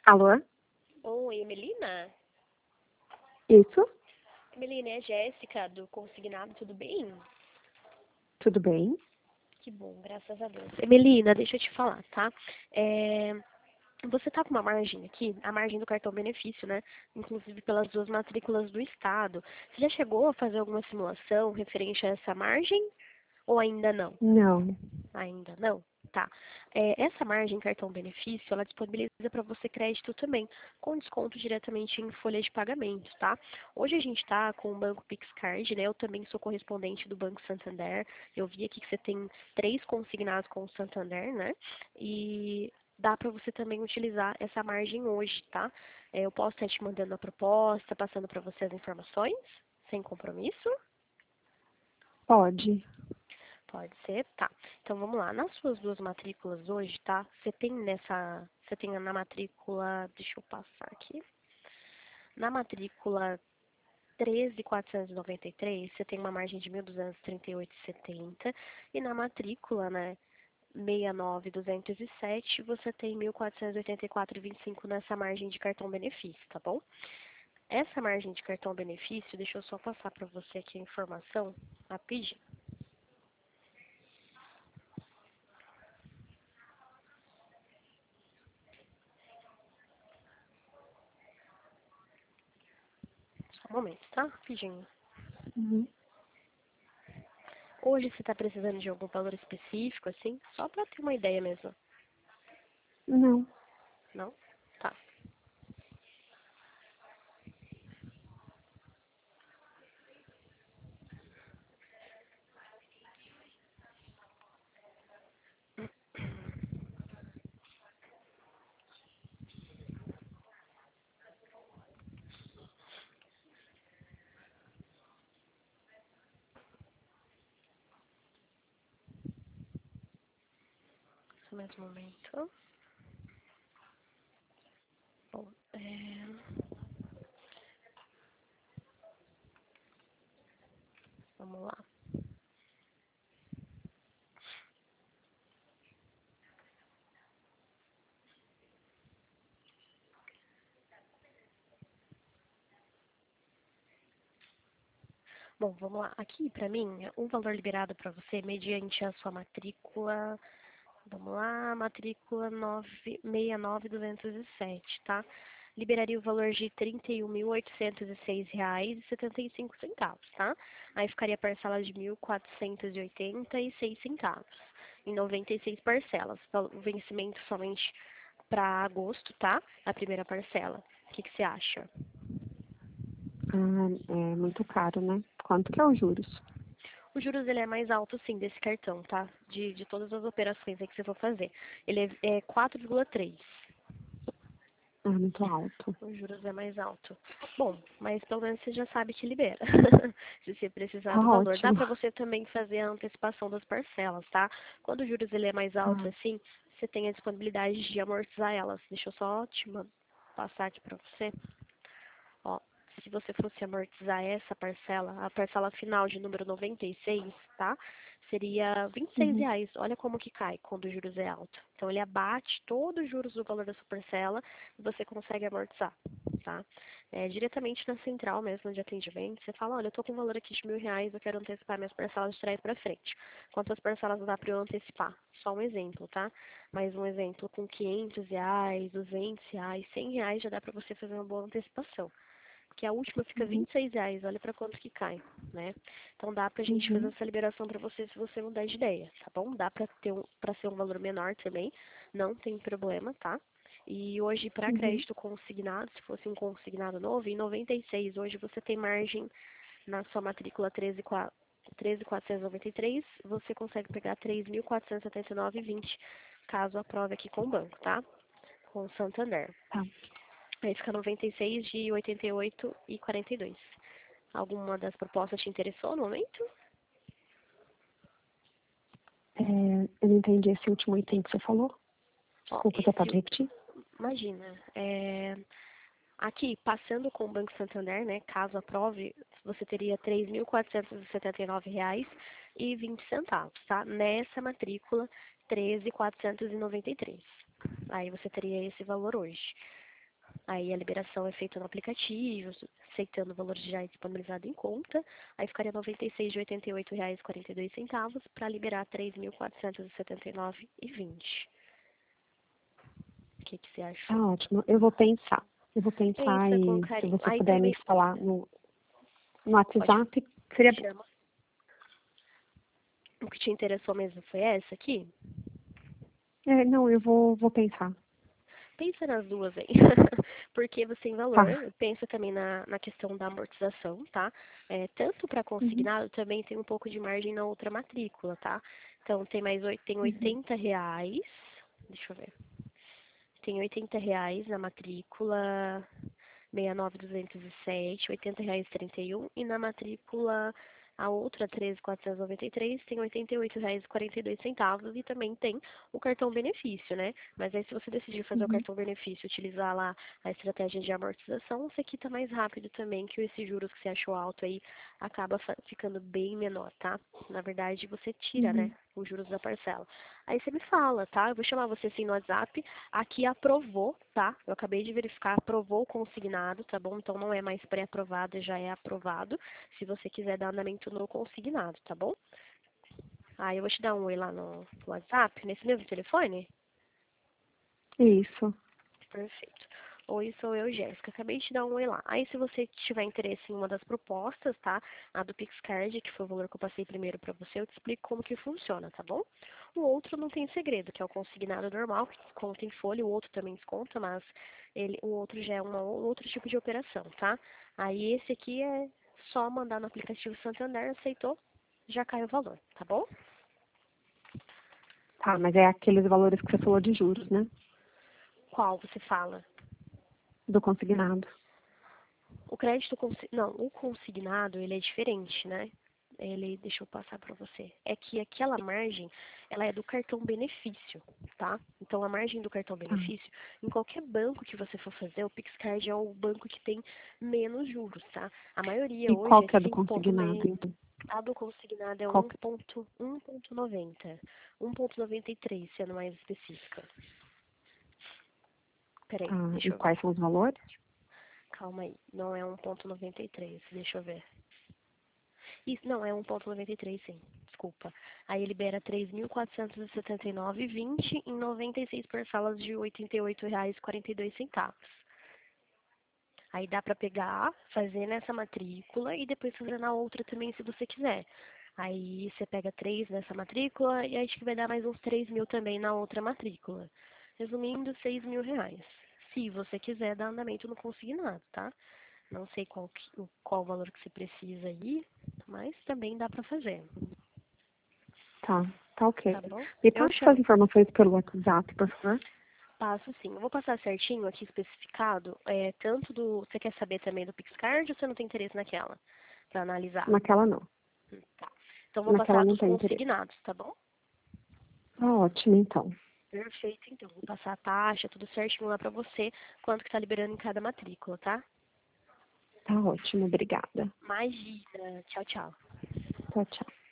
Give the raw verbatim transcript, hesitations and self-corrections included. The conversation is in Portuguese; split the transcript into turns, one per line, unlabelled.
Alô?
Oi, Emelina?
Isso?
Emelina, é a Jéssica do Consignado, tudo bem?
Tudo bem?
Que bom, graças a Deus. Emelina, deixa eu te falar, tá? É, você tá com uma margem aqui, a margem do cartão benefício, né? Inclusive pelas duas matrículas do Estado. Você já chegou a fazer alguma simulação referente a essa margem ou ainda não?
Não.
Ainda não? Tá. É, essa margem cartão-benefício, ela disponibiliza para você crédito também, com desconto diretamente em folha de pagamento, tá? Hoje a gente está com o Banco PixCard, né? Eu também sou correspondente do Banco Santander. Eu vi aqui que você tem três consignados com o Santander, né? E dá para você também utilizar essa margem hoje, tá? É, eu posso estar te mandando a proposta, passando para você as informações, sem compromisso?
Pode.
Pode ser? Tá. Então vamos lá. Nas suas duas matrículas hoje, tá? Você tem nessa. Você tem na matrícula. Deixa eu passar aqui. Na matrícula treze mil quatrocentos e noventa e três, você tem uma margem de mil duzentos e trinta e oito vírgula setenta. E na matrícula, né? sessenta e nove mil duzentos e sete, você tem mil quatrocentos e oitenta e quatro vírgula vinte e cinco nessa margem de cartão benefício, tá bom? Essa margem de cartão benefício, deixa eu só passar para você aqui a informação rapidinho. Só um momento, tá? Rapidinho.
Uhum.
Hoje você está precisando de algum valor específico, assim? Só para ter uma ideia mesmo.
Não.
Não? Tá. Só mais um momento. Bom, é... vamos lá. Bom, vamos lá. Aqui, para mim, o valor liberado para você, mediante a sua matrícula, vamos lá, matrícula nove seis nove duzentos e sete, tá? Liberaria o valor de trinta e um mil oitocentos e seis reais e setenta e cinco centavos, tá? Aí ficaria a parcela de mil quatrocentos e oitenta e seis centavos, em noventa e seis parcelas. O vencimento somente para agosto, tá? A primeira parcela. O que, que você acha?
Ah, é muito caro, né? Quanto que é os juros?
O juros ele é mais alto, sim, desse cartão, tá? De, de todas as operações aí que você for fazer. Ele é, é quatro vírgula três.
É muito alto.
Os juros é mais alto. Bom, mas pelo menos você já sabe que libera. Se você precisar
Tá
do valor. Dá
ótimo.
para você também fazer a antecipação das parcelas, tá? Quando o juros ele é mais alto
Ah,
assim, você tem a disponibilidade de amortizar elas. Deixa eu só te man- passar aqui para você. Ó, se você fosse amortizar essa parcela, a parcela final de número noventa e seis, tá? Seria vinte e seis
uhum.
reais. Olha como que cai quando o juros é alto. Então ele abate todos os juros do valor da sua parcela e você consegue amortizar, tá? É, diretamente na central mesmo de atendimento, você fala, olha, eu tô com um valor aqui de mil reais, eu quero antecipar minhas parcelas de trás para frente. Quantas parcelas dá para eu antecipar? Só um exemplo, tá? Mais um exemplo com quinhentos reais, duzentos reais, cem reais já dá para você fazer uma boa antecipação, que a última fica
Uhum.
vinte e seis reais, olha para quanto que cai, né? Então dá pra gente fazer
Uhum.
essa liberação para você se você mudar de ideia, tá bom? Dá pra ter um, para ser um valor menor também, não tem problema, tá? E hoje para
Uhum.
crédito consignado, se fosse um consignado novo, em noventa e seis hoje você tem margem na sua matrícula treze mil quatrocentos e noventa e três, você consegue pegar três mil quatrocentos e setenta e nove vírgula vinte, caso aprove aqui com o banco, tá? Com o Santander.
Tá.
Aí fica noventa e seis de oitenta e oito e quarenta e dois. Alguma das propostas te interessou no momento?
É, eu não entendi esse último item que você falou.
Ó,
Desculpa, você pode
esse,
repetir?
imagina, é, aqui, passando com o Banco Santander, né, caso aprove, você teria três mil quatrocentos e setenta e nove reais e vinte centavos, tá? Nessa matrícula, treze mil quatrocentos e noventa e três. Aí você teria esse valor hoje. Aí a liberação é feita no aplicativo, aceitando o valor já disponibilizado em conta. Aí ficaria noventa e seis de oitenta e oito reais e quarenta e dois centavos para liberar três mil quatrocentos e setenta e nove e vinte. O que, que você
Ah,
achou?
ótimo. Eu vou pensar. Eu vou pensar
Pensa com
e se
carinho.
você
Aí
puder me
também
falar no, no
pode
WhatsApp, seria bom.
chama. O que te interessou mesmo foi essa aqui?
É, não, eu vou, vou pensar.
Pensa nas duas aí, porque você tem
Tá.
valor. Pensa também na, na questão da amortização, tá? É, tanto para
Uhum,
consignado, também tem um pouco de margem na outra matrícula, tá? Então, tem mais oito, tem
uhum,
oitenta reais, deixa eu ver, tem oitenta reais na matrícula sessenta e nove mil duzentos e sete, oitenta reais e trinta e um, e na matrícula a outra treze mil quatrocentos e noventa e três tem oitenta e oito reais e quarenta e dois centavos e também tem o cartão benefício, né? Mas aí se você decidir fazer o
uhum,
cartão benefício, utilizar lá a estratégia de amortização, você quita mais rápido também, que esses juros que você achou alto aí acaba ficando bem menor, tá? Na verdade, você tira, né,
uhum.
os juros da parcela. Aí você me fala, tá? Eu vou chamar você assim no WhatsApp. Aqui aprovou, tá? Eu acabei de verificar, aprovou o consignado, tá bom? Então não é mais pré-aprovado, já é aprovado. Se você quiser dar andamento no consignado, tá bom? Aí eu vou te dar um oi lá no WhatsApp, nesse mesmo telefone?
Isso.
Perfeito. Oi, sou eu, Jéssica. Acabei de te dar um oi lá. Aí, se você tiver interesse em uma das propostas, tá? A do PixCard, que foi o valor que eu passei primeiro pra você, eu te explico como que funciona, tá bom? O outro não tem segredo, que é o consignado normal, que desconta em folha. O outro também desconta, mas ele, o outro já é um outro tipo de operação, tá? Aí, esse aqui é só mandar no aplicativo Santander, aceitou, já cai o valor, tá bom?
Tá, mas é aqueles valores que você falou de juros, né?
Qual você fala?
Do consignado.
O crédito, consi- não, o consignado, ele é diferente, né? Ele, deixa eu passar para você. É que aquela margem, ela é do cartão benefício, tá? Então, a margem do cartão
Tá.
benefício, em qualquer banco que você for fazer, o PixCard é o banco que tem menos juros, tá? A maioria
E
hoje
qual
é
que é do
cinco vírgula
consignado,
seis.
então?
A do consignado é
Qual
um
que...
ponto noventa. um ponto noventa e três, sendo mais específica. Peraí,
Tá. E
deixa eu ver.
quais são os valores?
Calma aí. Não é um ponto noventa e três, deixa eu ver. Isso, não, é um ponto noventa e três, sim. Desculpa. Aí libera três mil quatrocentos e setenta e nove e vinte em noventa e seis parcelas de oitenta e oito reais e quarenta e dois centavos. Aí dá pra pegar, fazer nessa matrícula e depois fazer na outra também, se você quiser. Aí você pega três nessa matrícula e acho que vai dar mais uns três mil também na outra matrícula. Resumindo, seis mil reais. Se você quiser dar andamento no consignado, tá? Não sei qual, que, o- qual o valor que você precisa aí, mas também dá pra fazer.
Tá, tá ok.
Tá bom?
Me
Eu
passa
chamo,
suas informações pelo WhatsApp, por favor.
passo sim. Eu vou passar certinho aqui especificado, é, tanto do. Você quer saber também do PixCard ou você não tem interesse naquela? Pra analisar.
Naquela não.
Hum, Tá. Então vou
Naquela
passar
não
dos
tem interesse.
consignados, tá bom?
Tá ótimo, então.
Perfeito, então. Vou passar a taxa, tudo certinho lá pra você, quanto que tá liberando em cada matrícula, tá?
Tá ótimo, obrigada.
Imagina. Tchau, tchau.
Tchau, tchau.